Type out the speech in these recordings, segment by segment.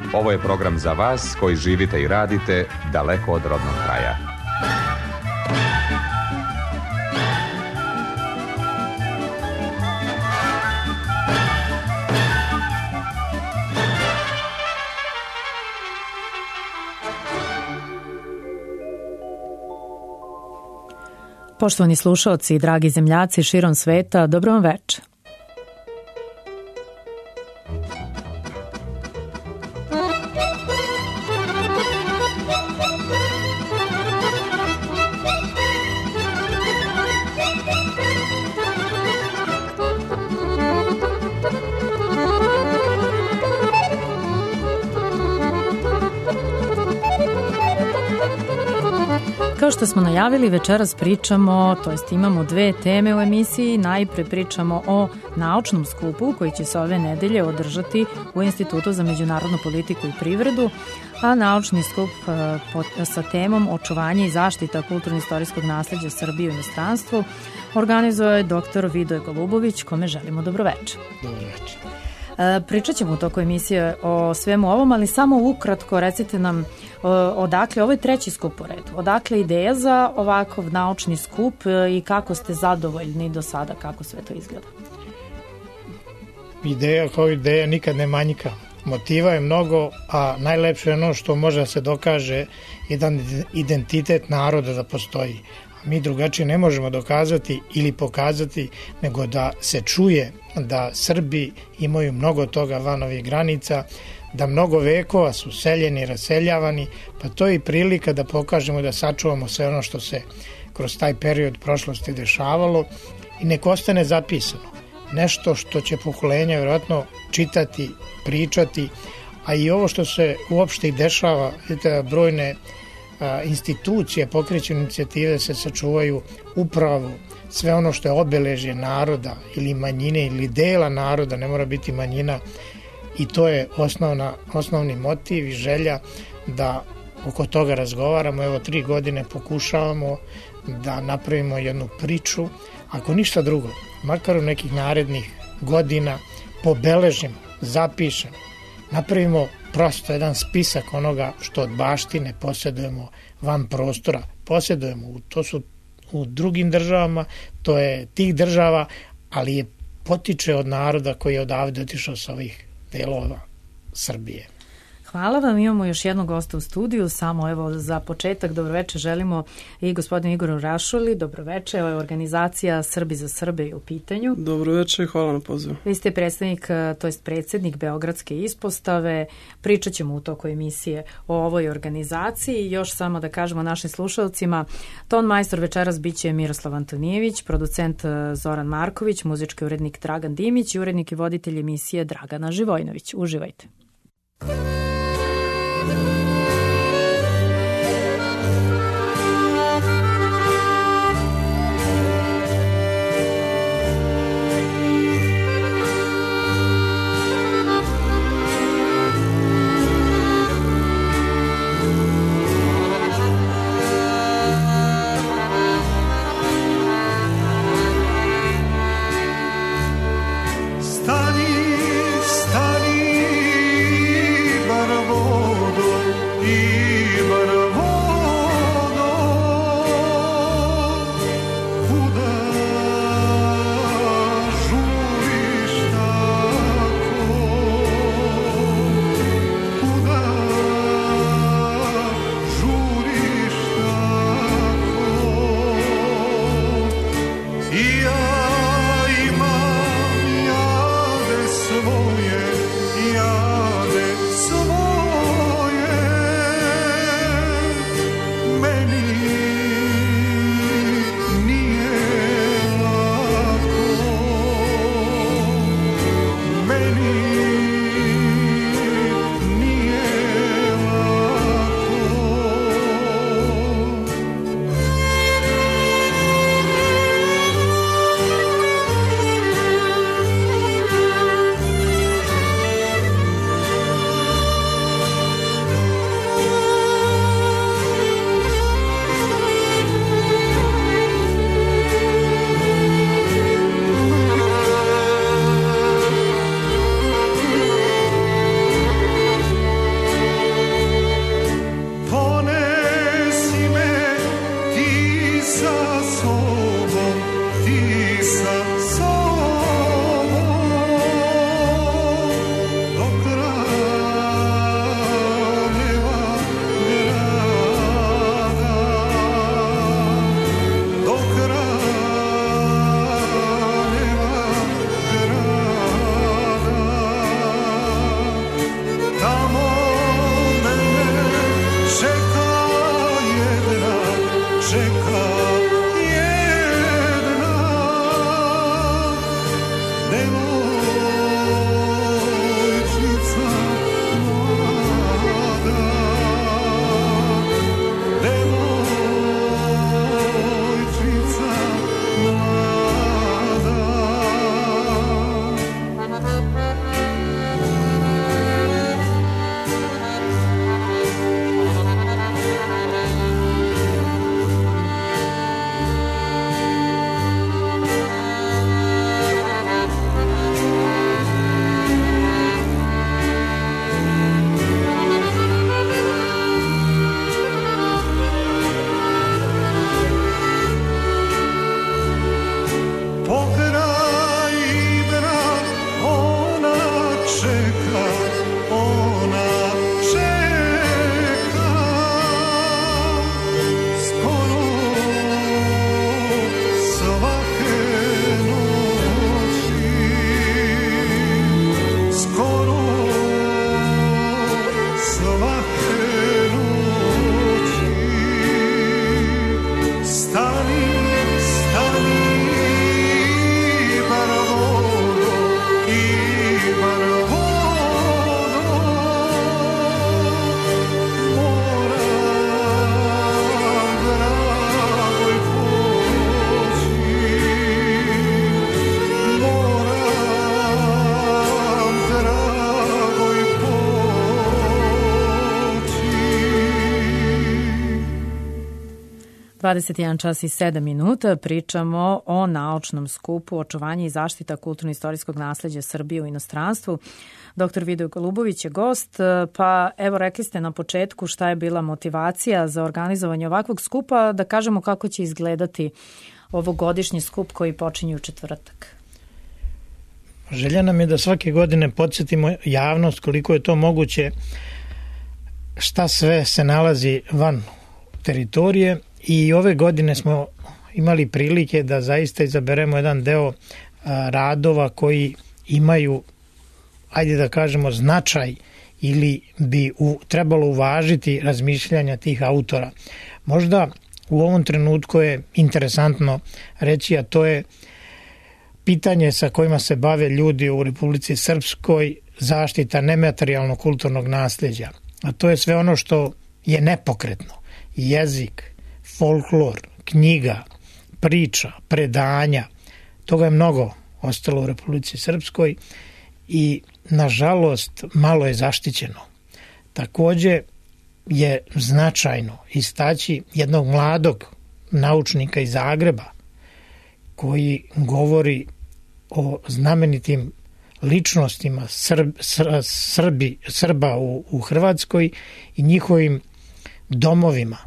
Ovo je program za vas koji živite i radite daleko od rodnog kraja. Poštovani slušaoci i dragi zemljaci širom sveta, dobro vam večer. Kao što smo najavili, večeras pričamo, to jest imamo dve teme u emisiji. Najpre pričamo o naučnom skupu koji će se ove nedelje održati u Institutu za međunarodnu politiku i privredu, a naučni skup sa temom očuvanje i zaštita kulturno-istorijskog nasleđa Srbije u inostranstvu organizuje dr. Vidoje Golubović, kome želimo dobroveče. Dobroveče. Pričat ćemo u toku emisije o svemu ovom, ali samo ukratko recite nam odakle, ovo je treći skup po redu, odakle ideja za ovakav naučni skup i kako ste zadovoljni do sada, kako sve to izgleda? Ideja kao ideja nikad ne manjka. Motiva je mnogo, a najlepše je ono što može da se dokaže jedan identitet naroda da postoji. Mi drugačije ne možemo dokazati ili pokazati nego da se čuje da Srbi imaju mnogo toga van ovih granica, da mnogo vekova su seljeni, raseljavani, pa to je i prilika da pokažemo da sačuvamo sve ono što se kroz taj period prošlosti dešavalo i nek ostane zapisano. Nešto što će pokolenja vjerojatno čitati, pričati, a i ovo što se uopšte i dešava, vidite, brojne institucije pokreću inicijative da se sačuvaju upravo sve ono što je obeležje naroda ili manjine ili dela naroda, ne mora biti manjina, i to je osnovni motiv i želja da oko toga razgovaramo. Evo 3 godine pokušavamo da napravimo jednu priču, ako ništa drugo, makar u nekih narednih godina pobeležimo, zapišemo, napravimo prosto jedan spisak onoga što od baštine posjedujemo van prostora, posjedujemo, to su u drugim državama, to je tih država, ali je potiče od naroda koji je odavde otišao sa ovih delova Srbije. Hvala vam, imamo još jednog gosta u studiju, samo evo za početak dobroveče želimo i gospodinu Igoru Rašuli, dobroveče, ovo je organizacija Srbi za Srbe u pitanju. Dobroveče, hvala na pozivu. Vi ste predstavnik, to jest predsjednik Beogradske ispostave, pričat ćemo u toku emisije o ovoj organizaciji, još samo da kažemo našim slušalcima, ton majstor večeras biće Miroslav Antonijević, producent Zoran Marković, muzički urednik Dragan Dimić i urednik i voditelj emisije Dragana Živojnović. Uživajte. Stani, 21 čas i 7 minuta pričamo o naučnom skupu očuvanje i zaštita kulturno-istorijskog nasleđa Srbije u inostranstvu. Dr. Vido Golubović je gost, pa evo rekli ste na početku šta je bila motivacija za organizovanje ovakvog skupa, da kažemo kako će izgledati ovogodišnji skup koji počinje u četvrtak. Želja nam je da svake godine podsjetimo javnost koliko je to moguće, šta sve se nalazi van teritorije, i ove godine smo imali prilike da zaista izaberemo jedan deo radova koji imaju, ajde da kažemo, značaj ili bi trebalo uvažiti razmišljanja tih autora. Možda u ovom trenutku je interesantno reći, a to je pitanje sa kojima se bave ljudi u Republici Srpskoj, zaštita nematerijalnog kulturnog nasleđa. A to je sve ono što je nepokretno. Jezik, folklor, knjiga, priča, predanja. Toga je mnogo ostalo u Republici Srpskoj i nažalost malo je zaštićeno. Takođe je značajno istaći jednog mladog naučnika iz Zagreba koji govori o znamenitim ličnostima Srba u Hrvatskoj i njihovim domovima.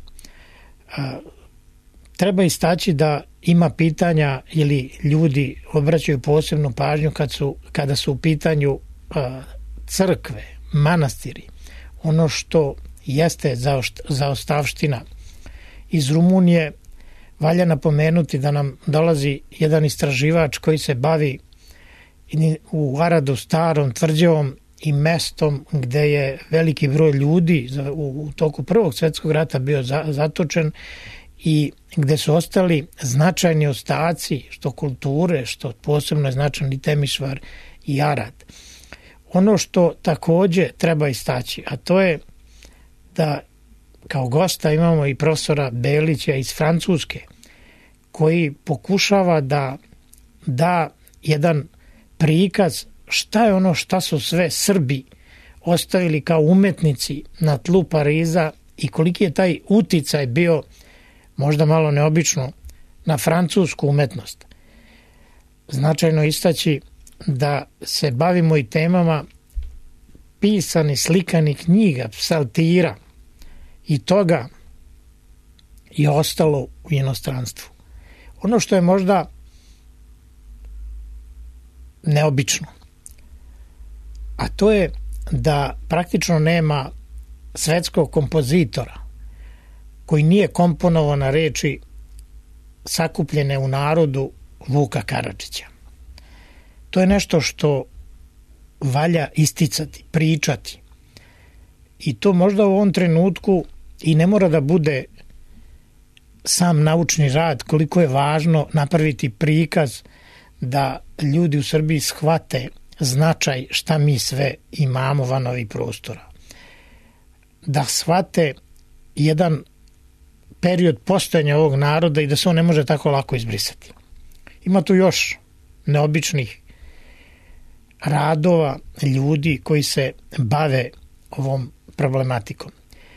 Treba istaći da ima pitanja ili ljudi obraćaju posebnu pažnju kada su u pitanju crkve, manastiri, ono što jeste zaostavština. Iz Rumunije valja napomenuti da nam dolazi jedan istraživač koji se bavi u Aradu Starom tvrđavom i mestom gde je veliki broj ljudi u toku Prvog svjetskog rata bio zatočen i gde su ostali značajni ostaci, što kulture, što posebno je značajni Temišvar i Arad. Ono što takođe treba istaći, a to je da kao gosta imamo i profesora Belića iz Francuske, koji pokušava da da jedan prikaz šta je ono šta su sve Srbi ostavili kao umetnici na tlu Pariza i koliki je taj uticaj bio, možda malo neobično, na francusku umetnost. Značajno istaći da se bavimo i temama pisani, slikani knjiga, psaltira, i toga je ostalo u inostranstvu. Ono što je možda neobično, a to je da praktično nema svetskog kompozitora koji nije komponovao na reči sakupljene u narodu Vuka Karadžića. To je nešto što valja isticati, pričati. I to možda u ovom trenutku i ne mora da bude sam naučni rad, koliko je važno napraviti prikaz da ljudi u Srbiji shvate značaj šta mi sve imamo van ovih prostora. Da shvate jedan period postojanja ovog naroda i da se on ne može tako lako izbrisati. Ima tu još neobičnih radova ljudi koji se bave ovom problematikom.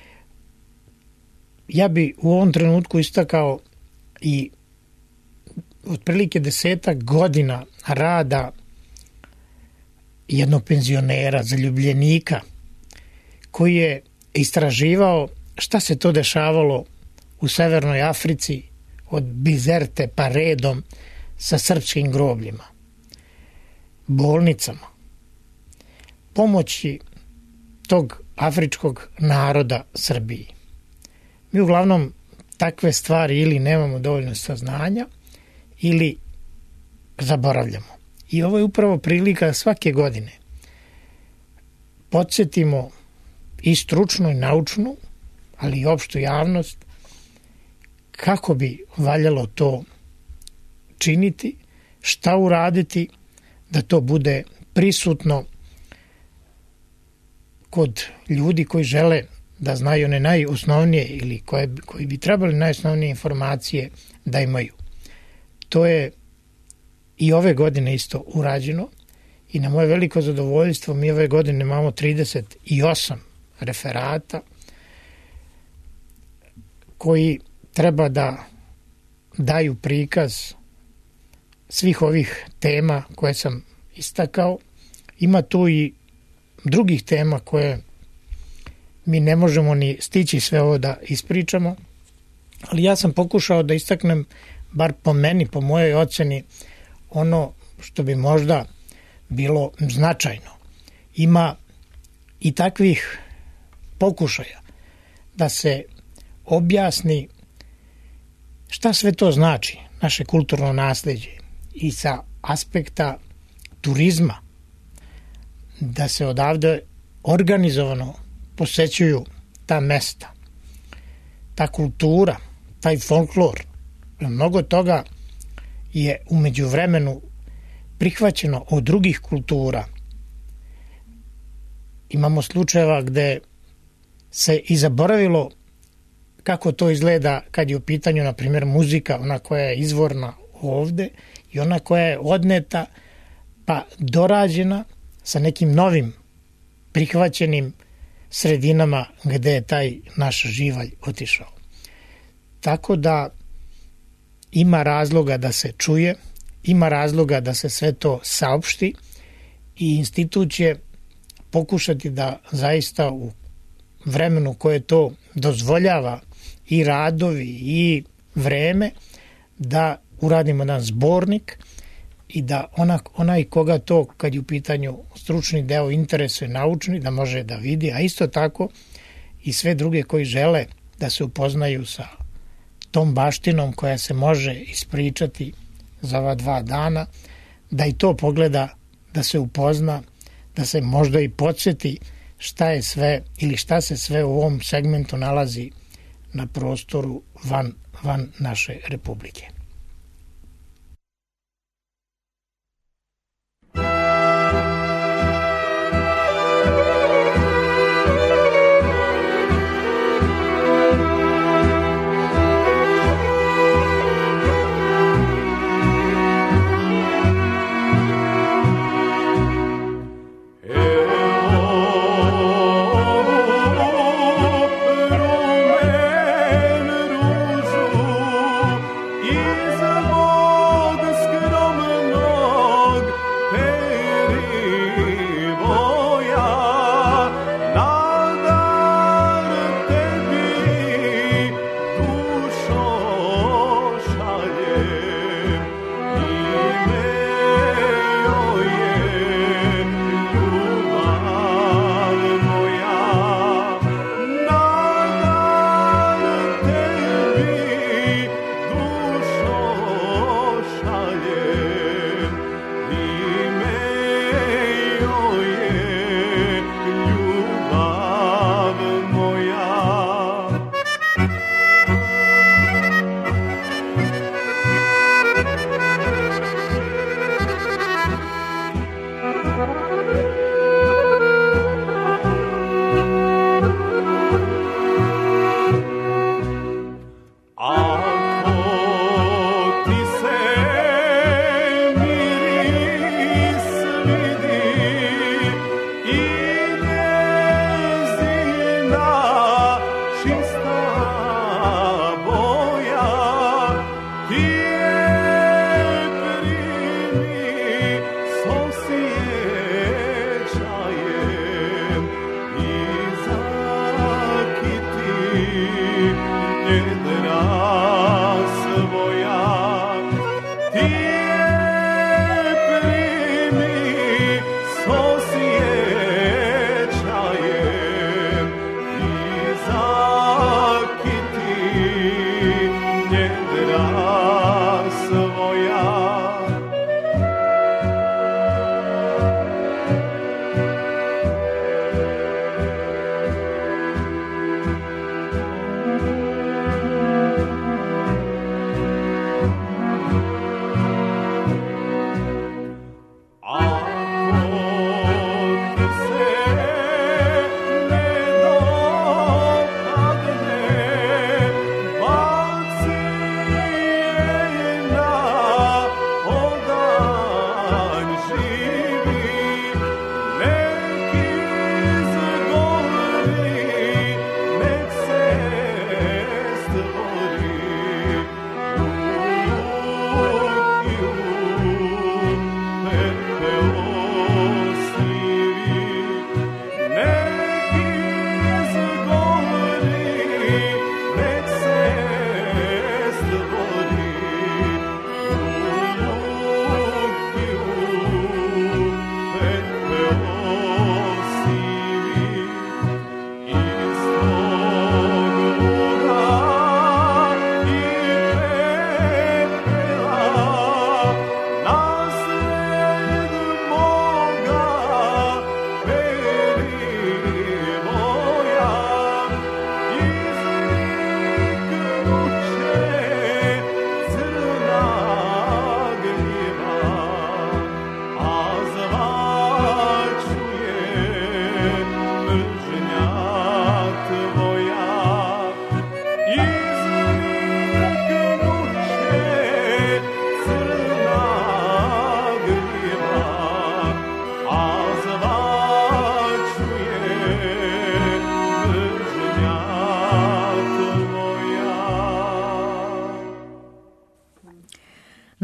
Ja bi u ovom trenutku istakao i otprilike 10 godina rada jednog penzionera, zaljubljenika, koji je istraživao šta se to dešavalo u Severnoj Africi od Bizerte pa redom sa srpskim grobljima, bolnicama, pomoći tog afričkog naroda Srbiji. Mi uglavnom takve stvari ili nemamo dovoljno saznanja ili zaboravljamo. I ovo je upravo prilika da svake godine podsjetimo i stručnu i naučnu, ali i opštu javnost kako bi valjalo to činiti, šta uraditi da to bude prisutno kod ljudi koji žele da znaju one najosnovnije ili koji bi trebali najosnovnije informacije da imaju. To je i ove godine isto urađeno i na moje veliko zadovoljstvo mi ove godine imamo 38 referata koji treba da daju prikaz svih ovih tema koje sam istakao. Ima tu i drugih tema koje mi ne možemo ni stići sve ovo da ispričamo, ali ja sam pokušao da istaknem, bar po meni, po mojoj oceni, ono što bi možda bilo značajno. Ima i takvih pokušaja da se objasni šta sve to znači, naše kulturno nasleđe, i sa aspekta turizma, da se odavde organizovano posećuju ta mesta, ta kultura, taj folklor. Mnogo toga je u međuvremenu prihvaćeno od drugih kultura. Imamo slučajeva gde se i zaboravilo kako to izgleda kad je u pitanju, na primjer, muzika, ona koja je izvorna ovde i ona koja je odneta pa dorađena sa nekim novim prihvaćenim sredinama gde je taj naš živalj otišao. Tako da ima razloga da se čuje, ima razloga da se sve to saopšti i institut će pokušati da zaista u vremenu koje to dozvoljava i radovi i vreme, da uradimo jedan zbornik i da onaj koga to, kad je u pitanju stručni deo, interesuje, naučni, da može da vidi, a isto tako i sve druge koji žele da se upoznaju sa tom baštinom koja se može ispričati za ova 2 dana, da i to pogleda, da se upozna, da se možda i podsjeti šta je sve ili šta se sve u ovom segmentu nalazi na prostoru van naše republike.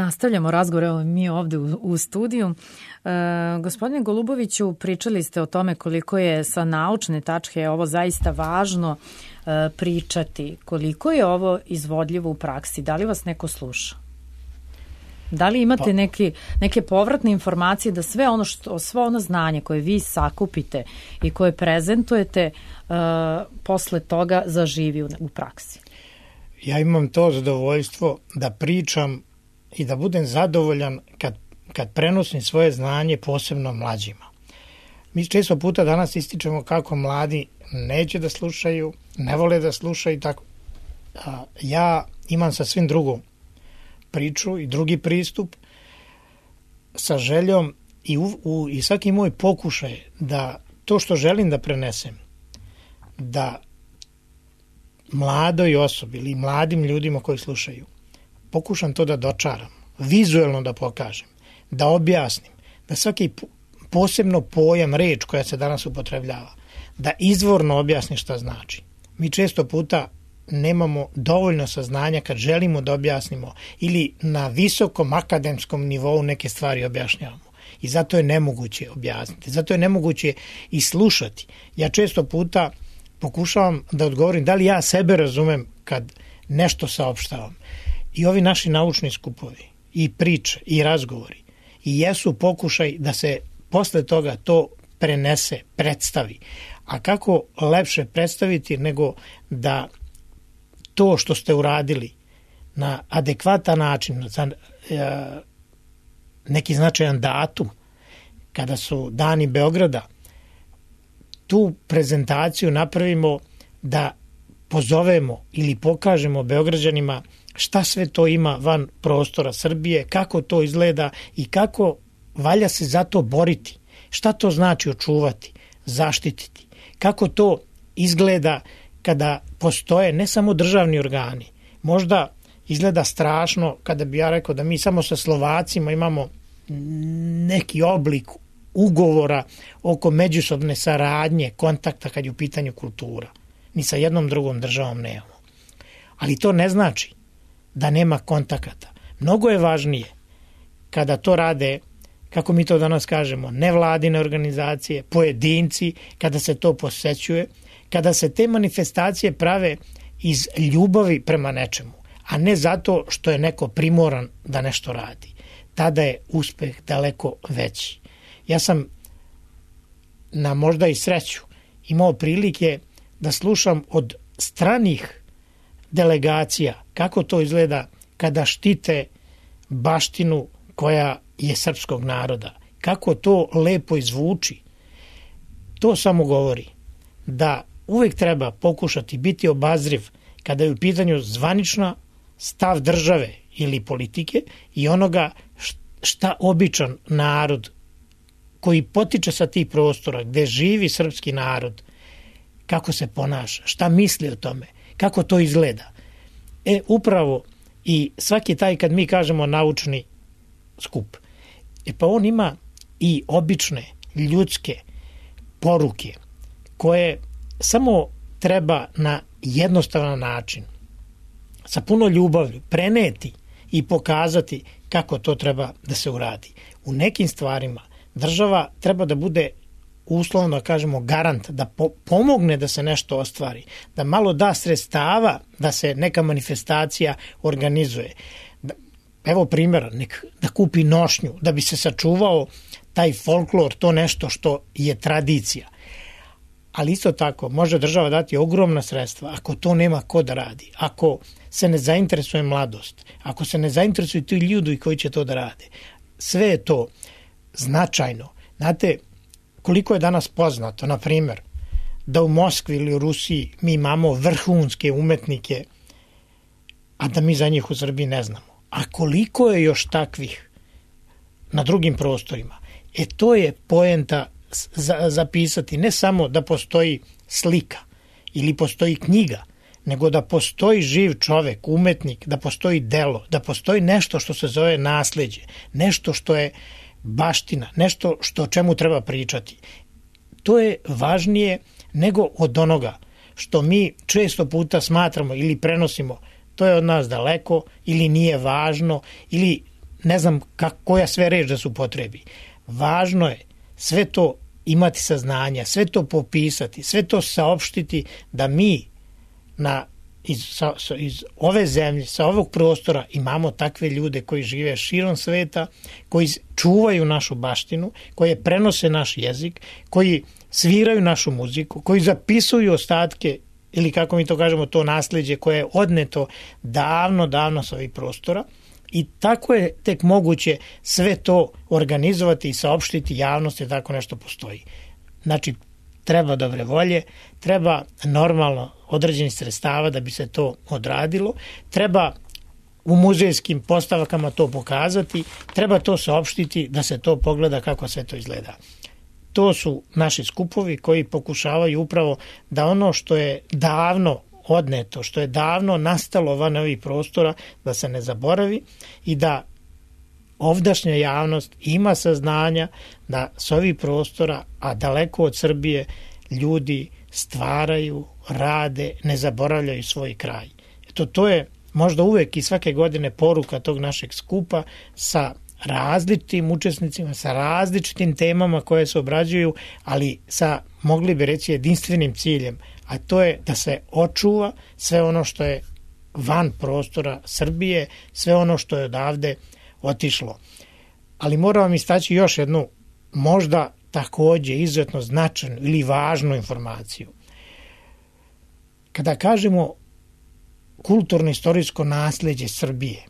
Nastavljamo razgovor, evo mi ovde u studiju. Gospodine Goluboviću, pričali ste o tome koliko je sa naučne tačke ovo zaista važno pričati. Koliko je ovo izvodljivo u praksi? Da li vas neko sluša? Da li imate neke povratne informacije da sve ono znanje koje vi sakupite i koje prezentujete posle toga zaživi u praksi? Ja imam to zadovoljstvo da pričam i da budem zadovoljan kad prenosim svoje znanje posebno mlađima. Mi često puta danas ističemo kako mladi neće da slušaju, ne vole da slušaju. Tako. Ja imam sasvim drugu priču i drugi pristup sa željom i svaki moj pokušaj da to što želim da prenesem, da mladoj osobi ili mladim ljudima koji slušaju, pokušam to da dočaram, vizuelno da pokažem, da objasnim, da svaki posebno pojam, reč koja se danas upotrebljava, da izvorno objasnim šta znači. Mi često puta nemamo dovoljno saznanja kad želimo da objasnimo ili na visokom akademskom nivou neke stvari objašnjavamo. I zato je nemoguće objasniti, zato je nemoguće i slušati. Ja često puta pokušavam da odgovorim da li ja sebe razumem kad nešto saopštavam. I ovi naši naučni skupovi, i priče, i razgovori, i jesu pokušaj da se posle toga to prenese, predstavi. A kako lepše predstaviti nego da to što ste uradili na adekvatan način, za neki značajan datum, kada su dani Beograda, tu prezentaciju napravimo da pozovemo ili pokažemo Beograđanima šta sve to ima van prostora Srbije, kako to izgleda i kako valja se za to boriti. Šta to znači očuvati, zaštititi, kako to izgleda kada postoje ne samo državni organi. Možda izgleda strašno kada bi ja rekao da mi samo sa Slovacima imamo neki oblik ugovora oko međusobne saradnje, kontakta kad je u pitanju kultura. Ni sa jednom drugom državom nemamo. Ali to ne znači da nema kontakata. Mnogo je važnije kada to rade, kako mi to danas kažemo, nevladine organizacije, pojedinci, kada se to posećuje, kada se te manifestacije prave iz ljubavi prema nečemu, a ne zato što je neko primoran da nešto radi. Tada je uspeh daleko veći. Ja sam na možda i sreću imao prilike da slušam od stranih delegacija kako to izgleda kada štite baštinu koja je srpskog naroda. Kako to lepo izvuči. To samo govori da uvek treba pokušati biti obazriv kada je u pitanju zvanična stav države ili politike i onoga šta običan narod koji potiče sa tih prostora gde živi srpski narod, kako se ponaša, šta misli o tome, kako to izgleda. Upravo i svaki taj kad mi kažemo naučni skup, pa on ima i obične ljudske poruke koje samo treba na jednostavan način, sa puno ljubavi, preneti i pokazati kako to treba da se uradi. U nekim stvarima država treba da bude uslovno da kažemo garant, da pomogne da se nešto ostvari, da malo da sredstava da se neka manifestacija organizuje. Evo primjera, da kupi nošnju, da bi se sačuvao taj folklor, to nešto što je tradicija. Ali isto tako može država dati ogromna sredstva ako to nema ko da radi, ako se ne zainteresuje mladost, ako se ne zainteresuju ti ljudi koji će to da rade. Sve je to značajno. Znate, koliko je danas poznato, na primjer, da u Moskvi ili u Rusiji mi imamo vrhunske umetnike, a da mi za njih u Srbiji ne znamo. A koliko je još takvih na drugim prostorima? To je poenta zapisati, ne samo da postoji slika ili postoji knjiga, nego da postoji živ čovek, umetnik, da postoji delo, da postoji nešto što se zove nasleđe, nešto što je baština, nešto o čemu treba pričati. To je važnije nego od onoga što mi često puta smatramo ili prenosimo, to je od nas daleko ili nije važno ili ne znam koja sve reč da se upotrebi. Važno je sve to imati saznanja, sve to popisati, sve to saopštiti da mi iz ove zemlje, sa ovog prostora imamo takve ljude koji žive širom sveta, koji čuvaju našu baštinu, koji prenose naš jezik, koji sviraju našu muziku, koji zapisuju ostatke ili kako mi to kažemo to nasleđe koje je odneto davno sa ovih prostora i tako je tek moguće sve to organizovati i saopštiti javnosti da tako nešto postoji. Znači, treba dobre volje, treba normalno određenih sredstava da bi se to odradilo, treba u muzejskim postavkama to pokazati, treba to saopštiti da se to pogleda kako sve to izgleda. To su naši skupovi koji pokušavaju upravo da ono što je davno odneto, što je davno nastalo van ovih prostora, da se ne zaboravi i da ovdašnja javnost ima saznanja da s ovih prostora, a daleko od Srbije, ljudi stvaraju, rade, ne zaboravljaju svoj kraj. Eto, to je možda uvek i svake godine poruka tog našeg skupa sa različitim učesnicima, sa različitim temama koje se obrađuju, ali sa, mogli bi reći, jedinstvenim ciljem, a to je da se očuva sve ono što je van prostora Srbije, sve ono što je odavde otišlo. Ali moram vam istaći još jednu, možda takođe izuzetno značajnu ili važnu informaciju. Kada kažemo kulturno-istorijsko nasleđe Srbije,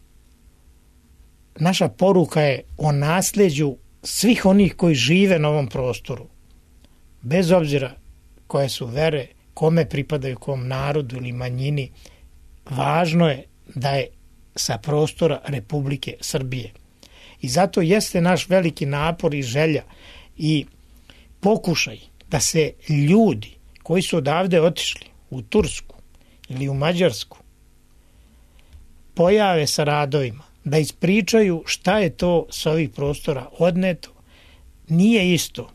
naša poruka je o nasleđu svih onih koji žive na ovom prostoru, bez obzira koje su vere, kome pripadaju, kom narodu ili manjini, važno je da je sa prostora Republike Srbije. I zato jeste naš veliki napor i želja i pokušaj da se ljudi koji su odavde otišli u Tursku ili u Mađarsku pojave sa radovima, da ispričaju šta je to s ovih prostora odneto. Nije isto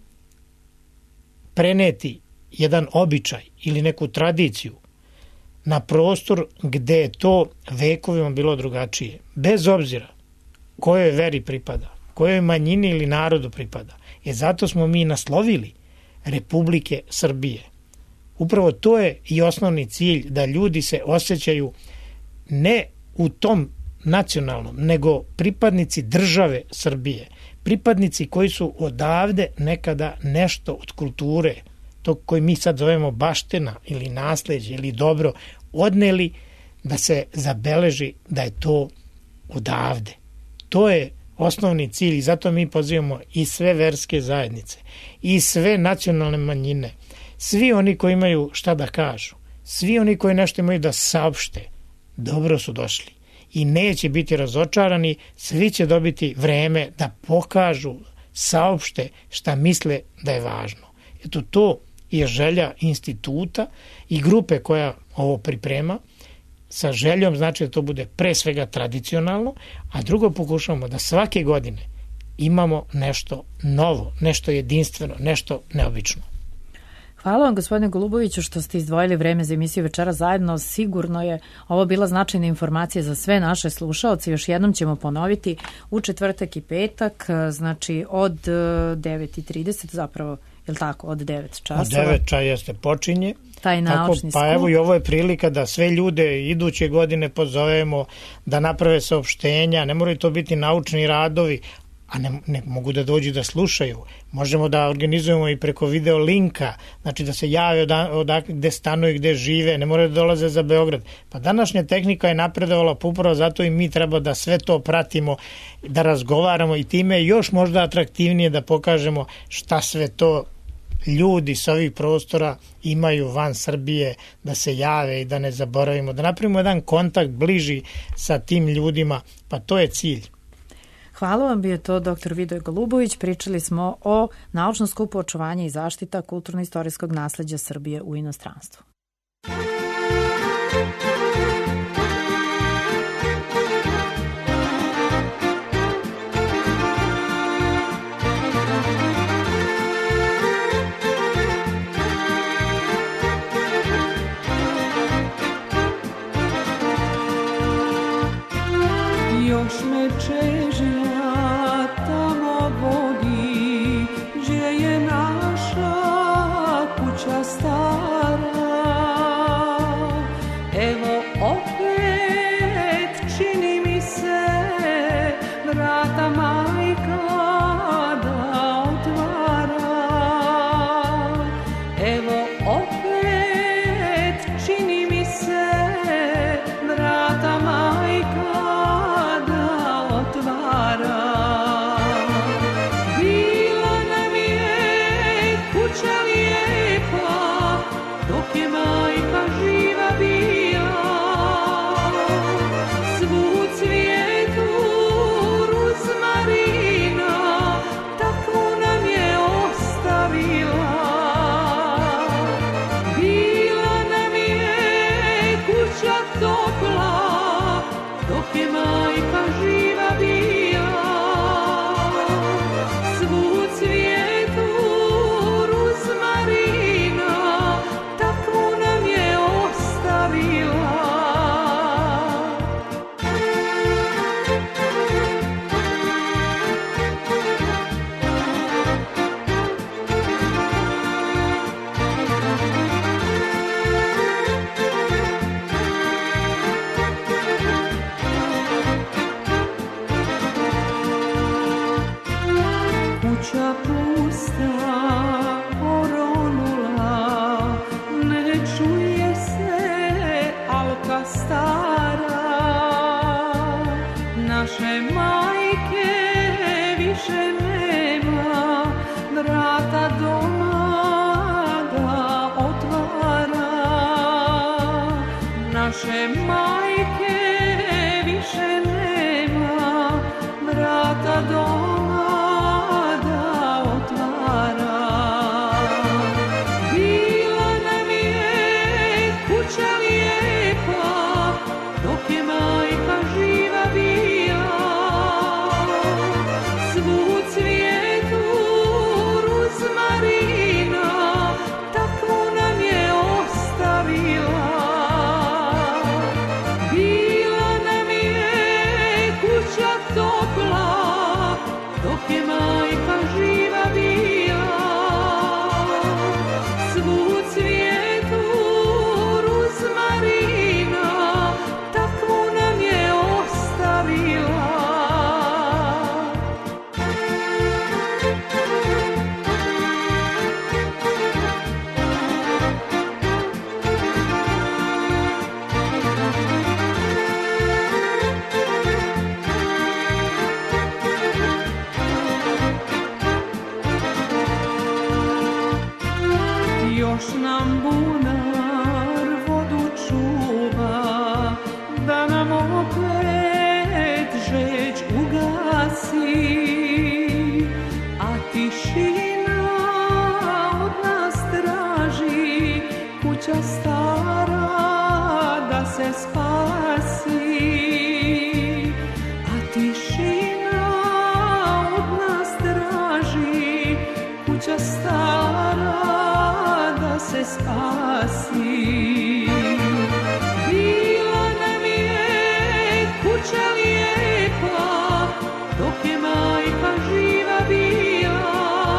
preneti jedan običaj ili neku tradiciju na prostor gde je to vekovima bilo drugačije. Bez obzira kojoj veri pripada, kojoj manjini ili narodu pripada. Zato smo mi naslovili Republike Srbije. Upravo to je i osnovni cilj, da ljudi se osjećaju ne u tom nacionalnom, nego pripadnici države Srbije. Pripadnici koji su odavde nekada nešto od kulture, to koji mi sad zovemo baština ili nasleđe ili dobro, odneli da se zabeleži da je to odavde. To je osnovni cilj i zato mi pozivamo i sve verske zajednice i sve nacionalne manjine, svi oni koji imaju šta da kažu, svi oni koji nešto imaju da saopšte, dobro su došli i neće biti razočarani, svi će dobiti vreme da pokažu, saopšte šta misle da je važno. Eto, to je želja instituta i grupe koja ovo priprema, sa željom znači da to bude pre svega tradicionalno, a drugo pokušamo da svake godine imamo nešto novo, nešto jedinstveno, nešto neobično. Hvala vam, gospodine Goluboviću, što ste izdvojili vreme za emisiju Večera zajedno. Sigurno je ovo bila značajna informacija za sve naše slušaoce. Još jednom ćemo ponoviti u četvrtak i petak, znači od 9:30, zapravo, je li tako, od 9 časova? Od 9 časa počinje. Taj naučni skup. Pa evo i ovo je prilika da sve ljude iduće godine pozovemo da naprave saopštenja. Ne moraju to biti naučni radovi, a ne mogu da dođu da slušaju. Možemo da organizujemo i preko video linka, znači da se jave odakle gde stanuju, gde žive, ne moraju da dolaze za Beograd. Pa današnja tehnika je napredovala, pa upravo zato i mi treba da sve to pratimo, da razgovaramo i time još možda atraktivnije da pokažemo šta sve to ljudi s ovih prostora imaju van Srbije, da se jave i da ne zaboravimo, da napravimo jedan kontakt bliži sa tim ljudima, pa to je cilj. Hvala vam, bio to dr. Vidoje Golubović. Pričali smo o naučnom skupu očuvanja i zaštita kulturno-istorijskog nasleđa Srbije u inostranstvu. Još me češe naše majke više nema, vrata doma da otvara. Bila nam je kuća lijepa, dok je majka živa bila. Svu cvijetu ruzmarina, takvu nam je ostavila. Bila nam je kuća topla, dok je majka živa bila. Svu cvijetu ruzmarina, takvu nam je ostavila. Još nam bunar vodu čuva, da nam opet žeć ugasi, a tišina od nas traži, kuća stara da se spasi. A tišina od nas traži, kuća stara da se spasi. Bila nam je kuća lijepa, dok je majka živa bila.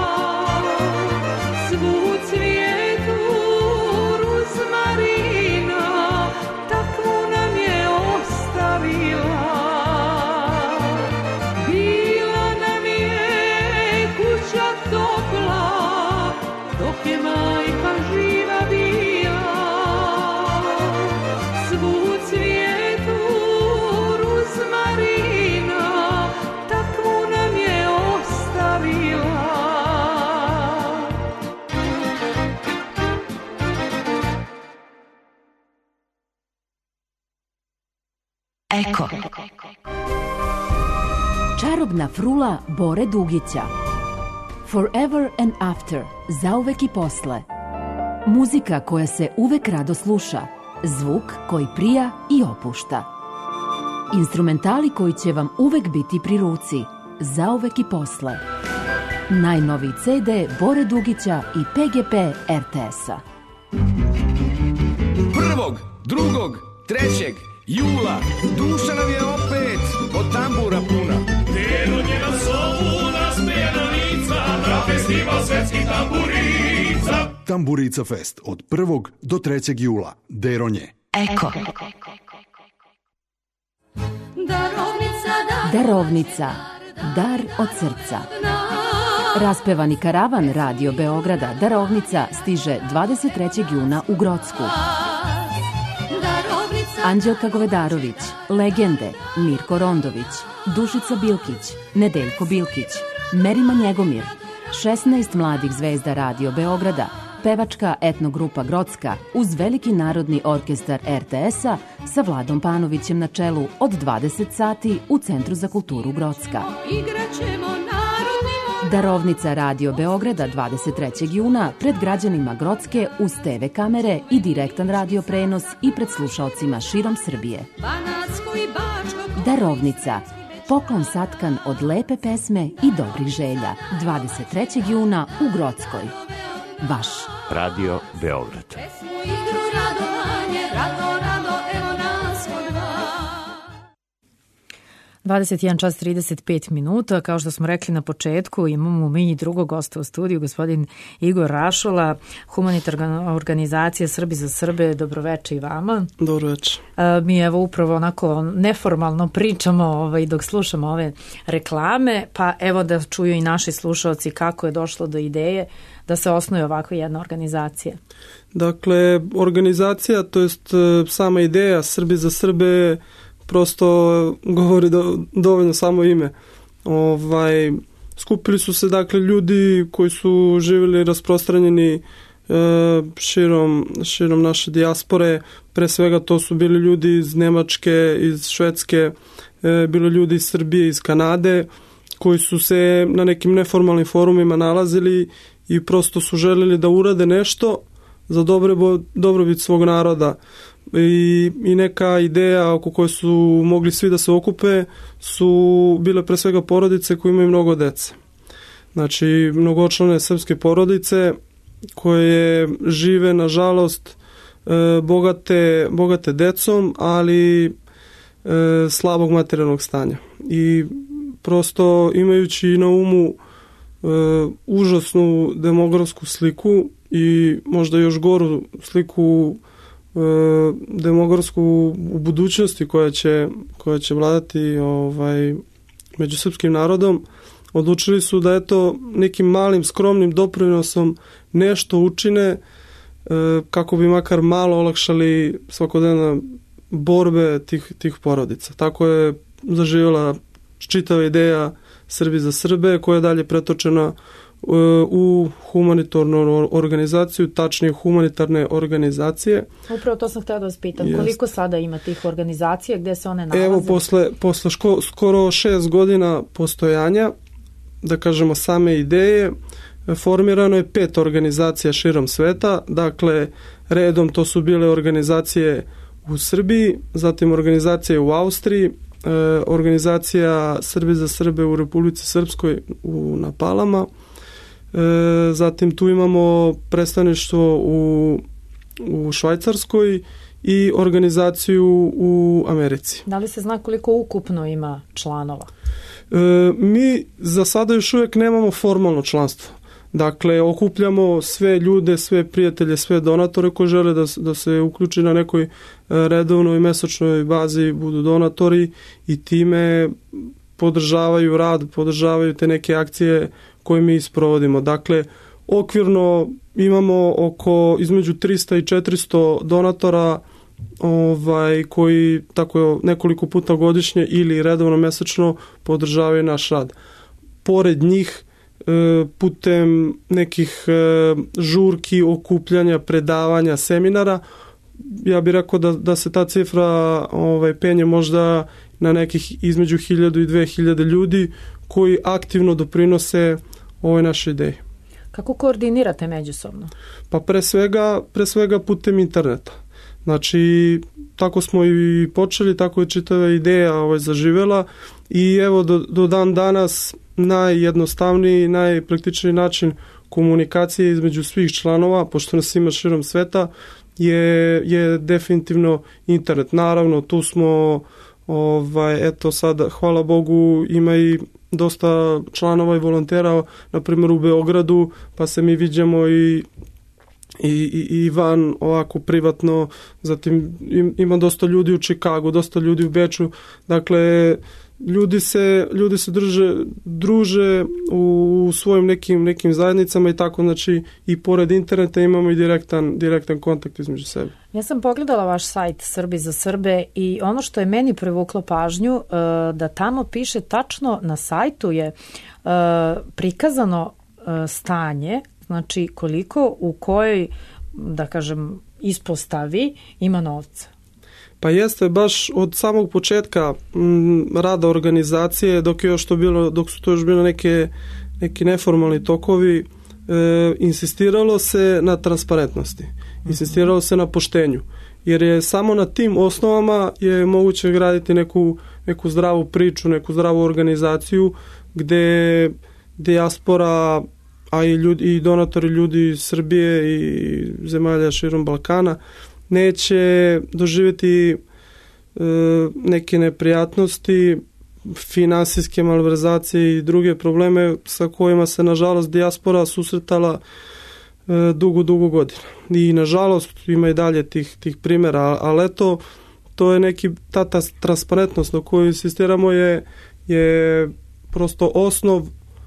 Svu cvijetu ruzmarina, takvu nam je ostavila. Bila nam je kuća topla, dok je majka živa bila. Svu cvijetu ruzmarina, takvu nam je ostavila. Eko. Čarobna frula Bore Dugića. Forever and After, zauvek i posle. Muzika koja se uvek rado sluša, zvuk koji prija i opušta. Instrumentali koji će vam uvek biti pri ruci, zauvek i posle. Najnoviji CD Bore Dugića i PGP RTS-a. 1., 2., 3. jula duša nam je opet od tambura puna. Deronje nam zovu na smijena lica, na festival svetskih tamburica. Tamburica Fest od 1. do 3. jula. Deronje. Eko. Darovnica, Darovnica. Dar od srca. Raspevani karavan Radio Beograda Darovnica stiže 23. juna u Grocku. Anđelka Govedarović, legende, Mirko Rondović, Dušica Bilkić, Nedeljko Bilkić, Merima Njegomir, 16 mladih zvezda Radio Beograda, pevačka etnogrupa Grocka uz veliki narodni orkestar RTS-a sa Vladom Panovićem na čelu od 20 sati u Centru za kulturu Grocka. Darovnica Radio Beograda 23. juna pred građanima Grocke uz TV kamere i direktan radio prenos i pred slušaocima širom Srbije. Darovnica. Poklon satkan od lepe pesme i dobrih želja. 23. juna u Grockoj. Vaš Radio Beograd. 21 čas 35 minuta. Kao što smo rekli na početku, imamo mi i drugog gosta u studiju, gospodin Igor Rašola, humanitarna organizacija Srbi za Srbe. Dobroveče i vama. Dobroveče. Mi evo upravo onako neformalno pričamo dok slušamo ove reklame, pa evo da čuju i naši slušalci kako je došlo do ideje da se osnuje ovakva jedna organizacija. Dakle, organizacija, to jest sama ideja Srbi za Srbe prosto govori dovoljno samo ime. Skupili su se dakle ljudi koji su živjeli rasprostranjeni širom naše dijaspore. Pre svega to su bili ljudi iz Nemačke, iz Švedske, bilo ljudi iz Srbije, iz Kanade, koji su se na nekim neformalnim forumima nalazili i prosto su želeli da urade nešto za dobrobit svog naroda. I neka ideja oko koje su mogli svi da se okupe su bile pre svega porodice koje imaju mnogo dece. Znači, mnogočlane srpske porodice koje žive, nažalost, bogate decom, ali slabog materijalnog stanja. I prosto imajući na umu užasnu demografsku sliku i možda još goru sliku demografsku u budućnosti koja će vladati među srpskim narodom, odlučili su da nekim malim skromnim doprinosom nešto učine kako bi makar malo olakšali svakodnevne borbe tih porodica. Tako je zaživjela čitava ideja Srbi za Srbe, koja je dalje pretočena u humanitarnu organizaciju, tačnije humanitarne organizacije. Upravo to sam htjela da vas pitam. Koliko sada ima tih organizacija, gdje se one nalaze? Evo, posle skoro 6 godina postojanja, da kažemo same ideje, formirano je 5 organizacija širom sveta. Dakle, redom to su bile organizacije u Srbiji, zatim organizacije u Austriji, organizacija Srbi za Srbe u Republici Srpskoj na Palama, zatim tu imamo predstavništvo u Švajcarskoj i organizaciju u Americi. Da li se zna koliko ukupno ima članova? Mi za sada još uvijek nemamo formalno članstvo. Dakle, okupljamo sve ljude, sve prijatelje, sve donatore koji žele da se uključi na nekoj redovnoj mesečnoj bazi, budu donatori i time podržavaju rad, podržavaju te neke akcije koje mi isprovodimo. Dakle, okvirno imamo između 300 i 400 donatora koji tako nekoliko puta godišnje ili redovno mesečno podržavaju naš rad. Pored njih, putem nekih žurki, okupljanja, predavanja, seminara, ja bih rekao da se ta cifra penje možda na nekih između 1000 i 2000 ljudi koji aktivno doprinose ovoj našoj ideji. Kako koordinirate međusobno? Pa pre svega putem interneta. Znači, tako smo i počeli, tako je čitava ideja zaživela i evo do dan danas najjednostavniji, najpraktičniji način komunikacije između svih članova, pošto nas ima širom sveta, je definitivno internet. Naravno, tu smo, sada, hvala Bogu, ima i dosta članova i volontera, na primjer u Beogradu, pa se mi viđamo i van ovako privatno, zatim ima dosta ljudi u Čikagu, dosta ljudi u Beču, dakle ljudi se druže u svojim nekim zajednicama i tako, znači i pored interneta imamo i direktan kontakt između sebe. Ja sam pogledala vaš sajt Srbi za Srbe i ono što je meni privuklo pažnju, da tamo piše tačno na sajtu je prikazano stanje, znači koliko u kojoj, da kažem, ispostavi ima novca. Pa jeste, baš od samog početka rada organizacije, dok su to još bile neki neformalni tokovi, insistiralo se na transparentnosti, insistiralo se na poštenju, jer je samo na tim osnovama je moguće graditi neku zdravu priču, neku zdravu organizaciju gde dijaspora, a i donatori, ljudi iz Srbije i zemalja širom Balkana, neće doživjeti neke neprijatnosti, finansijske malverzacije i druge probleme sa kojima se, nažalost, dijaspora susretala dugo godina. I, nažalost, ima i dalje tih primjera, ali to je ta transparentnost na koju insistiramo je prosto osnov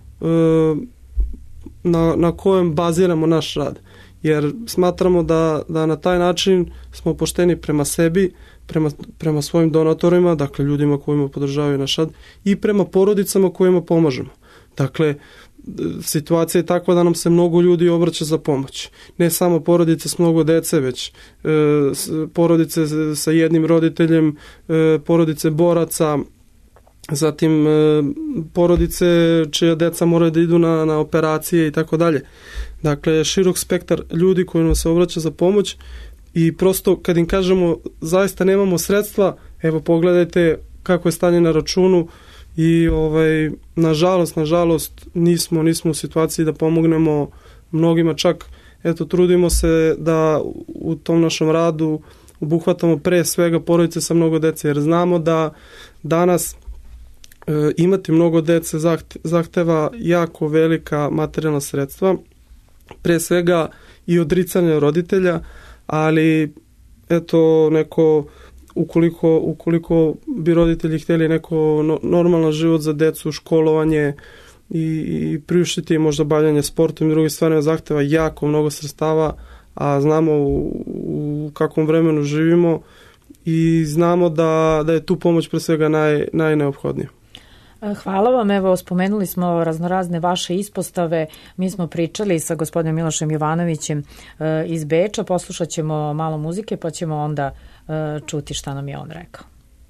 na kojem baziramo naš rad. Jer smatramo da na taj način smo pošteni prema sebi, prema svojim donatorima, dakle ljudima kojima podržavaju naš rad, i prema porodicama kojima pomažemo. Dakle, situacija je takva da nam se mnogo ljudi obraća za pomoć. Ne samo porodice s mnogo dece, već porodice sa jednim roditeljem, porodice boraca, zatim porodice čija deca moraju da idu na operacije i tako dalje. Dakle, širok spektar ljudi koji nam se obraća za pomoć i prosto kad im kažemo zaista nemamo sredstva, evo pogledajte kako je stanje na računu i nažalost nismo u situaciji da pomognemo mnogima, čak eto trudimo se da u tom našem radu obuhvatamo pre svega porodice sa mnogo dece, jer znamo da danas imati mnogo dece zahteva jako velika materijalna sredstva, pre svega i odricanje roditelja, ali eto neko ukoliko bi roditelji htjeli neko normalan život za decu, školovanje i priuštiti možda bavljanje sportom i druge stvari zahteva jako mnogo sredstava, a znamo u kakvom vremenu živimo i znamo da je tu pomoć pre svega najneophodnija. Hvala vam, evo spomenuli smo raznorazne vaše ispostave, mi smo pričali sa gospodinom Milošem Jovanovićem iz Beča, poslušat ćemo malo muzike pa ćemo onda čuti šta nam je on rekao.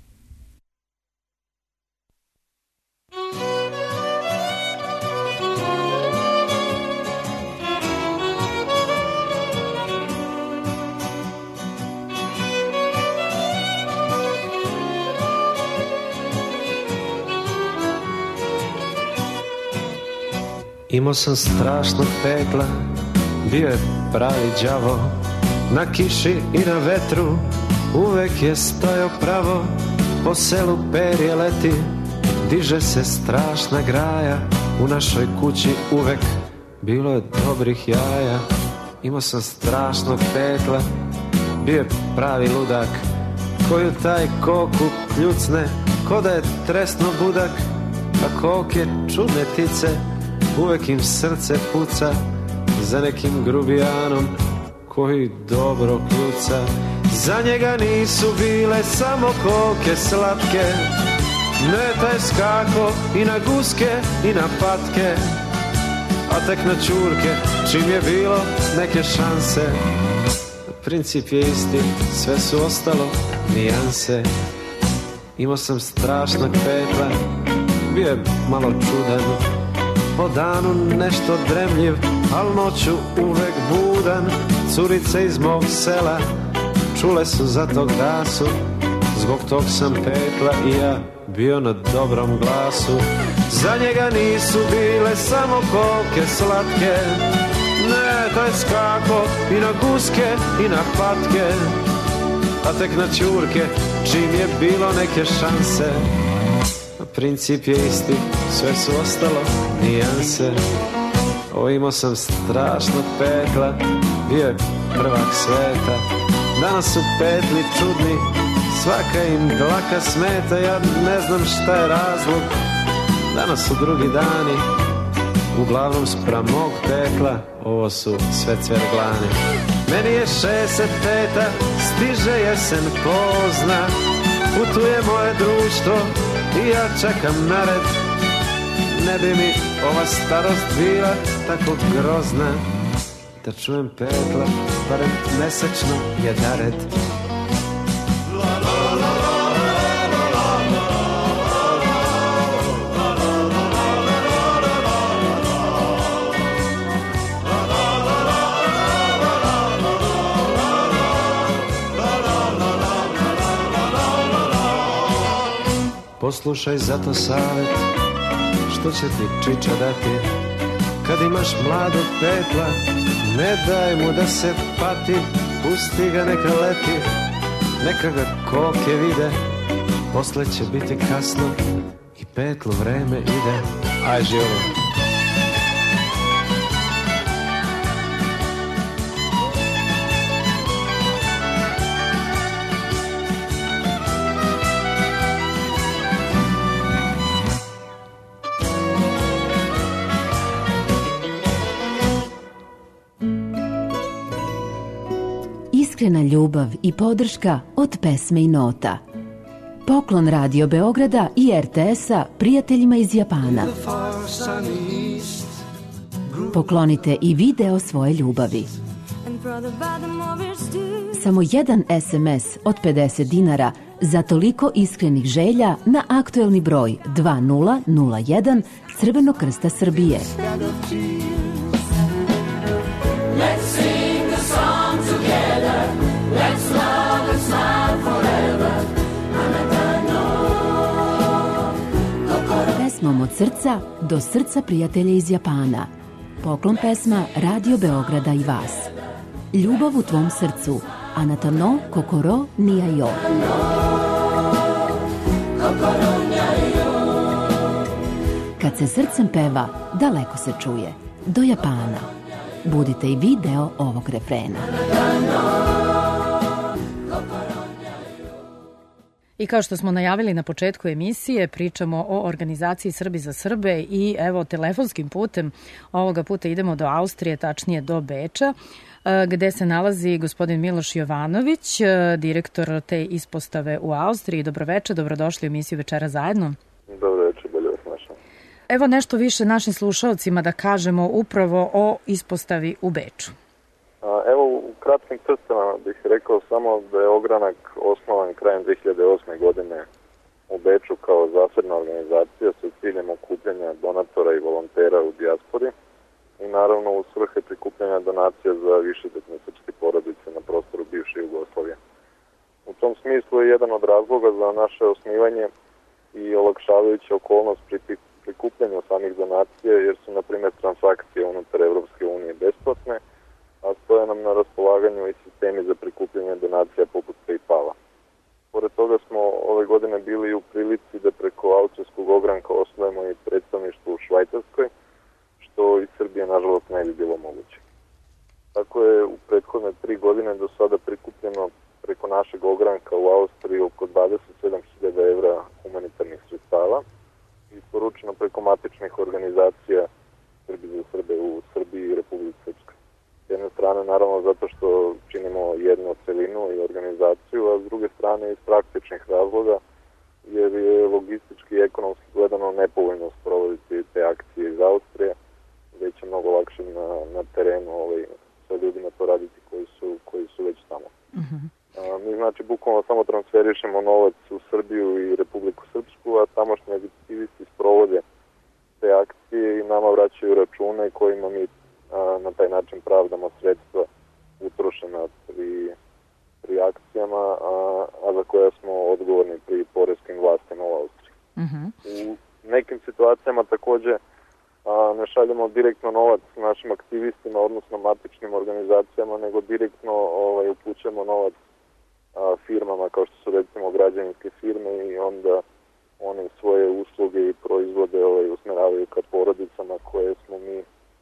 Imao sam strašnog pekla, bio je pravi đavo, na kiši i na vetru, uvek je stojao pravo, po selu perje leti, diže se strašna graja, u našoj kući uvek bilo je dobrih jaja. Imao sam strašnog pekla, bio je pravi ludak, koju taj koku kljucne, ko da je tresno budak, a koke čudne tice, uvek im srce puca za nekim grubijanom koji dobro kljuca. Za njega nisu bile samo koke slatke, ne taj skako i na guske i na patke, a tek na čurke čim je bilo neke šanse. Princip je isti, sve su ostalo nijanse. Imao sam strašnog pekla, bio je malo čudan, po danu nešto dremljiv, al noću uvek budan. Curice iz mog sela čule su za tog da su, zbog tog sam pekla i ja bio na dobrom glasu. Za njega nisu bile samo koke slatke, ne taj skako i na guske i na patke, a tek na čurke čim je bilo neke šanse. Princip je isti, sve su ostalo nijanse. Imao sam strašnog pekla, bio je prvak sveta. Danas su petli čudni, svaka im dlaka smeta. Ja ne znam šta je razlog, danas su drugi dani. Uglavnom spram mog pekla, ovo su sve cverglani. Meni je 65, stiže jesen pozna, putuje moje društvo i ja čekam na red. Ne bi mi ova starost bila tako grozna, da čujem pekla, barem mesečno je dared. Poslušaj zato savjet, što će ti čiča dati. Kad imaš mladog pekla, ne daj mu da se pati, pusti ga neka leti, neka ga koke vide, posle će biti kasno i peklu vreme ide. Aj živjelo. Iskrena ljubav i podrška od pesme i nota. Poklon Radio Beograda i RTS-a prijateljima iz Japana. Poklonite i video svoje ljubavi. Samo jedan SMS od 50 dinara za toliko iskrenih želja na aktuelni broj 2001 Crvenog krsta Srbije. Pesmom od srca do srca prijatelja iz Japana. Poklon pesma Radio Beograda i vas. Ljubav u tvom srcu. Anata no kokoro nijajo. Kad se srcem peva, daleko se čuje. Do Japana. Budite i vi deo ovog refrena. I kao što smo najavili na početku emisije, pričamo o organizaciji Srbi za Srbe i evo telefonskim putem, ovoga puta idemo do Austrije, tačnije do Beča, gde se nalazi gospodin Miloš Jovanović, direktor te ispostave u Austriji. Dobroveče, dobrodošli u emisiju Večera zajedno. Dobroveče, bolje vas našao. Evo nešto više našim slušalcima da kažemo upravo o ispostavi u Beču. Evo, u kratkim crtama bih rekao samo da je ogranak osnovan krajem 2008. godine u Beču kao zasebna organizacija sa ciljem okupljanja donatora i volontera u dijaspori i naravno u svrhe prikupljanja donacija za višedetne srpske porodice na prostoru bivše Jugoslavije. U tom smislu je jedan od razloga za naše osnivanje i olakšavajuća okolnost pri prikupljanju samih donacija, jer su, na primjer, transakcije unutar Evropske unije besplatne, a stoje nam na raspolaganju i sistemi za prikupljanje donacija poput PayPala. Pored toga smo ove godine bili u prilici da preko austrijskog ogranka osnujemo i predstavništvo u Švajcarskoj, što iz Srbije nažalost ne bi bilo moguće. Tako je u prethodne 3 godine do sada prikupljeno preko našeg ogranka u Austriji oko 27.000 evra humanitarnih sredstava i isporučeno preko matičnih organizacija Srbi za Srbe u Srbiji i Republici Srpskoj. S jedne strane, naravno, zato što činimo jednu celinu i organizaciju, a s druge strane iz praktičnih razloga, jer je logistički i ekonomski gledano nepovoljno sprovoditi te akcije iz Austrije, već je mnogo lakše na terenu sa ljudima to raditi koji su već tamo. Mi znači bukvalno samo transferišemo novac u Srbiju i Republiku Srpsku, a tamošnji aktivisti sprovode te akcije i nama vraćaju račune kojima mi na taj način pravdamo sredstva utrošena pri akcijama, a za koja smo odgovorni pri poreskim vlastima u Austriji. U nekim situacijama takođe ne šaljemo direktno novac našim aktivistima, odnosno matičnim organizacijama, nego direktno upućujemo novac firmama kao što su recimo građevinske firme i onda one svoje usluge i proizvode usmeravaju ka porodicama koje smo mi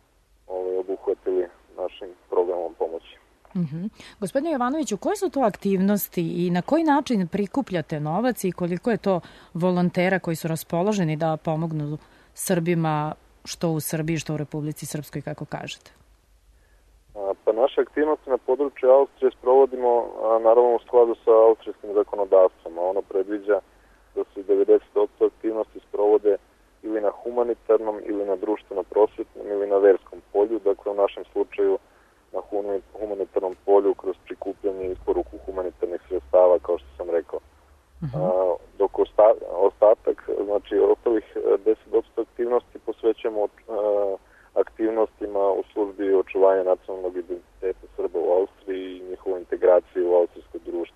obuhvatili našim programom pomoći. Gospodine Jovanoviću, koje su to aktivnosti i na koji način prikupljate novac i koliko je to volontera koji su raspoloženi da pomognu Srbima što u Srbiji, što u Republici Srpskoj, kako kažete? Pa naše aktivnosti na području Austrije sprovodimo naravno u skladu sa austrijskim zakonodavstvom, a ono predviđa da se 90% aktivnosti sprovode ili na humanitarnom, ili na društveno-prosvetnom, ili na verskom polju, dakle u našem slučaju na humanitarnom polju kroz prikupljanje i isporuku humanitarnih sredstava, kao što sam rekao. Dok ostatak, znači ostalih 10% aktivnosti posvećujemo aktivnostima u službi očuvanja nacionalnog identiteta Srba u Austriji i njihovu integraciju u austrijsko društvo.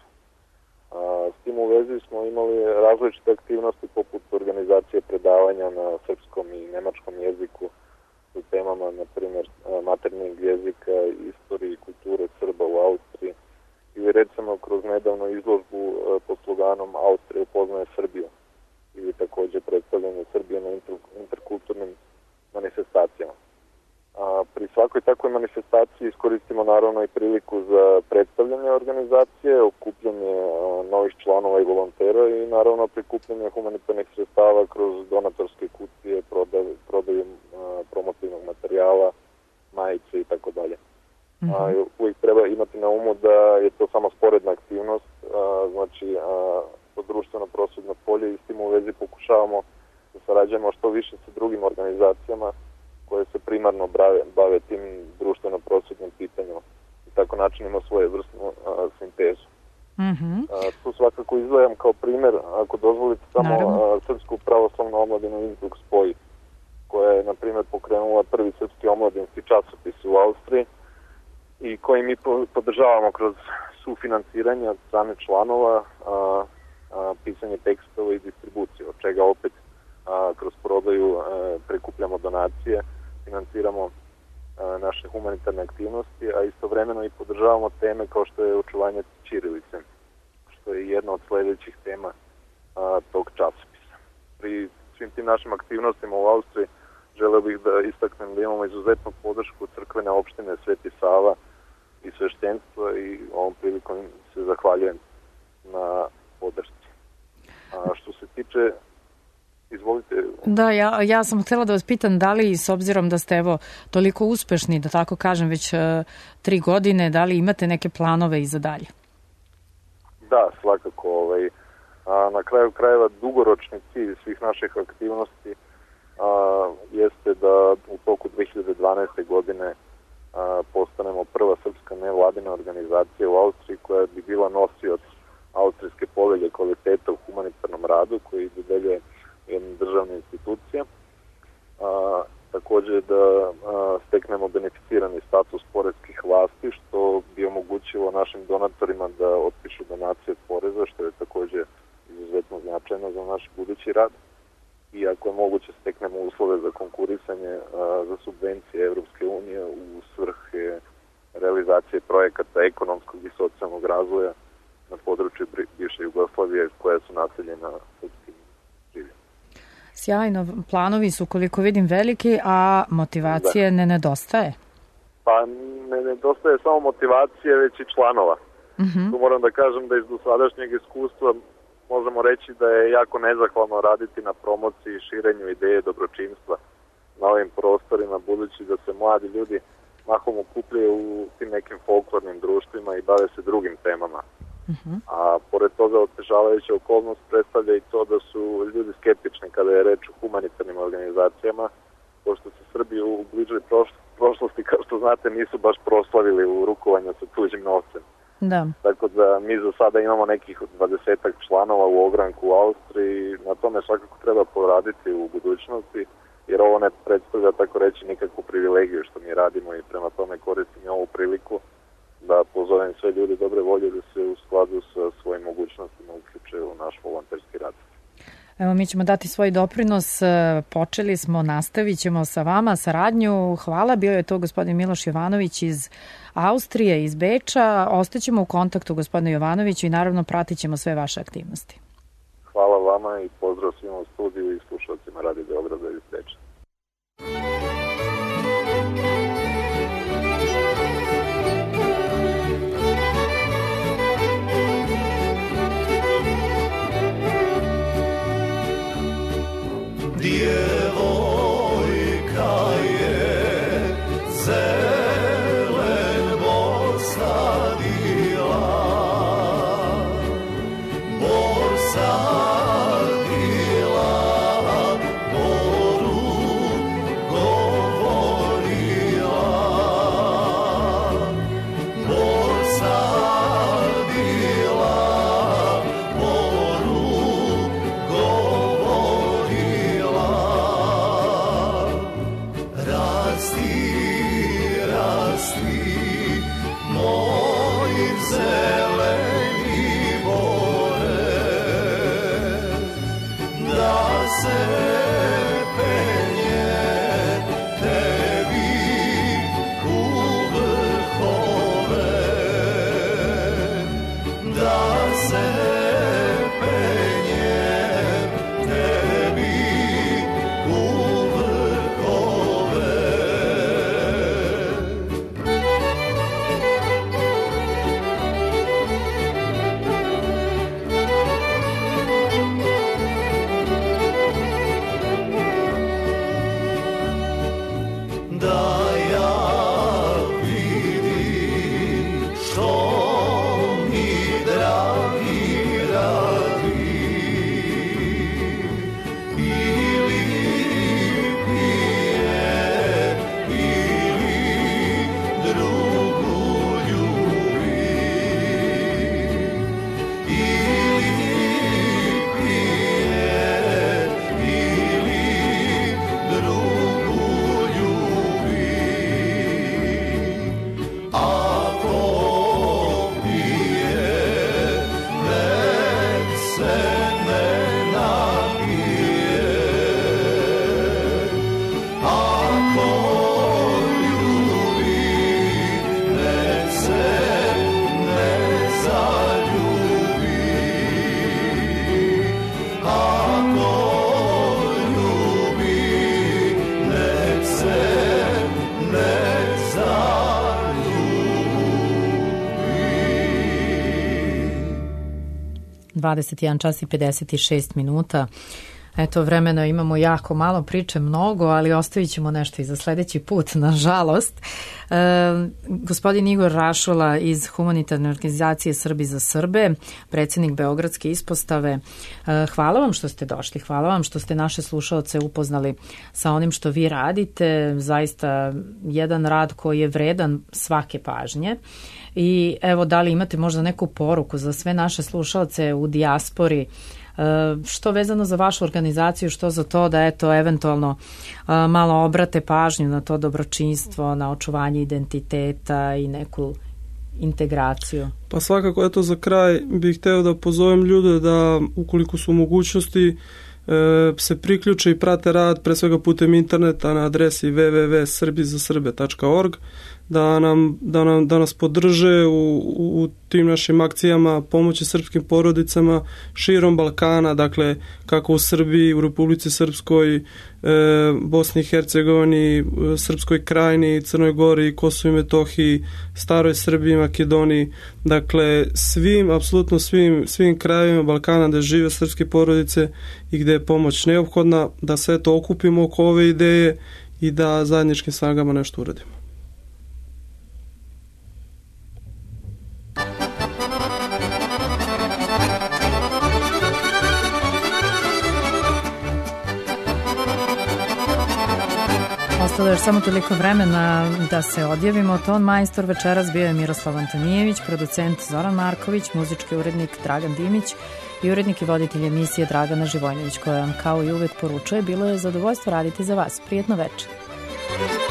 S tim u vezi smo imali različite aktivnosti poput organizacije predavanja na srpskom i nemačkom jeziku u temama, na primjer, maternjeg jezika, istorije i kulture Srba u Austriji, ili recimo kroz nedavnu izložbu pod sloganom Austrija upoznaje Srbiju, ili takođe predstavljanje Srbije na interkulturnim manifestacijama. Pri svakoj takvoj manifestaciji iskoristimo naravno i priliku za predstavljanje organizacije, okupljanje novih članova i volontera i naravno prikupljanje humanitarnih sredstava kroz donatorske kutije, prodaju promotivnog materijala, majice i tako dalje. Uvijek treba imati na umu da je to samo sporedna aktivnost, znači to društveno prosvetno polje i s tim u vezi pokušavamo da sarađujemo što više sa drugim organizacijama koje se primarno bave tim društveno-prosvetnim pitanjima. I tako način ima svoje vrstnu sintezu. Tu svakako izdvajam kao primjer, ako dozvolite, samo Srpsku pravoslavnu omladinu Innsbruck Spoj, koja je, na primjer, pokrenula prvi srpski omladinski časopis u Austriji i koji mi podržavamo kroz sufinansiranje od strane članova, pisanje tekstova i distribuciju, od čega opet kroz prodaju prikupljamo donacije, finansiramo naše humanitarne aktivnosti, a istovremeno i podržavamo teme kao što je očuvanje ćirilice, što je jedna od sljedećih tema tog časopisa. Pri svim tim našim aktivnostima u Austriji želeo bih da istaknem da imamo izuzetnu podršku crkvene opštine Sveti Sava i sveštenstva i ovom prilikom se zahvaljujem na podršci. Što se tiče, izvolite. Da, ja sam htjela da vas pitam da li, s obzirom da ste evo toliko uspešni, da tako kažem, već 3 godine, da li imate neke planove i za dalje? Da, svakako. Na kraju krajeva dugoročni cilj svih naših aktivnosti jeste da u toku 2012. godine postanemo prva srpska nevladina organizacija u Austriji koja bi bila nosioc austrijske povelje kvaliteta u humanitarnom radu koji dodeljuje jedna državna institucija. Također da steknemo beneficirani status poreskih vlasti, što bi omogućilo našim donatorima da otpišu donacije od poreza, što je također izuzetno značajno za naš budući rad. I ako je moguće, steknemo uslove za konkurisanje za subvencije Evropske unije u svrhe realizacije projekata ekonomskog i socijalnog razvoja na području bivše Jugoslavije koja su naseljena srpskim življenjem. Sjajno, planovi su, koliko vidim, veliki, a motivacije ne nedostaje? Pa ne nedostaje samo motivacije, već i članova. Tu moram da kažem da iz dosadašnjeg iskustva možemo reći da je jako nezahvalno raditi na promociji i širenju ideje dobročinstva na ovim prostorima, budući da se mladi ljudi mahom okupljaju u tim nekim folklornim društvima i bave se drugim temama. A pored toga otežavajuća okolnost predstavlja i to da su ljudi skeptični kada je reč o humanitarnim organizacijama, pošto se Srbi u bližoj prošlosti, kao što znate, nisu baš proslavili u rukovanju sa tuđim novcem. Da. Tako da mi za sada imamo nekih 20 članova u ogranku u Austriji, na tome svakako treba poraditi u budućnosti, jer ovo ne predstavlja, tako reći, nikakvu privilegiju što mi radimo i prema tome koristim ovu priliku da pozovem sve ljudi dobre volje da se u skladu sa svojim mogućnostima uključe u naš volonterski rad. Evo, mi ćemo dati svoj doprinos, počeli smo, nastavit ćemo sa vama saradnju. Hvala, bio je to gospodin Miloš Jovanović iz Austrije, iz Beča. Ostaćemo u kontaktu, gospodine Jovanoviću, i naravno pratit ćemo sve vaše aktivnosti. Hvala vama i pozdrav svima u studiju i slušalcima Radio Beograda iz Beča. Djevojka je zelen bor sadila, bor sadila, boru govorila, bor sadila, boru govorila. Rasti, moj zeleni bore, da se penje tebi u vrhove, da se penje tebi u vrhove. Da ja vidim što mi dragi 21 čas i 56 minuta. Eto, vremena imamo jako malo, priče mnogo, ali ostavit ćemo nešto i za sledeći put, nažalost. Gospodin Igor Rašola iz Humanitarne organizacije Srbi za Srbe, predsjednik Beogradske ispostave, hvala vam što ste došli, hvala vam što ste naše slušaoce upoznali sa onim što vi radite, zaista jedan rad koji je vredan svake pažnje. I evo, da li imate možda neku poruku za sve naše slušaoce u dijaspori, što vezano za vašu organizaciju, što za to da eto eventualno malo obrate pažnju na to dobročinstvo, na očuvanje identiteta i neku integraciju? Pa svakako, eto za kraj bih hteo da pozovem ljude da ukoliko su u mogućnosti se priključe i prate rad pre svega putem interneta na adresi www.srbizasrbe.org, da nas podrže u tim našim akcijama pomoći srpskim porodicama širom Balkana, dakle kako u Srbiji, u Republici Srpskoj, Bosni i Hercegovini, Srpskoj krajini, Crnoj Gori, Kosovu i Metohiji, Staroj Srbiji, Makedoniji, dakle apsolutno svim krajevima Balkana gde žive srpske porodice i gde je pomoć neophodna, da se eto okupimo oko ove ideje i da zajedničkim snagama nešto uradimo. Ostalo je samo toliko vremena da se odjavimo. Ton majstor večeras bio je Miroslav Antonijević, producent Zoran Marković, muzički urednik Dragan Dimić i urednik i voditelj emisije Dragana Živojnović, koja vam kao i uvek poručuje: bilo je zadovoljstvo raditi za vas. Prijetno večer.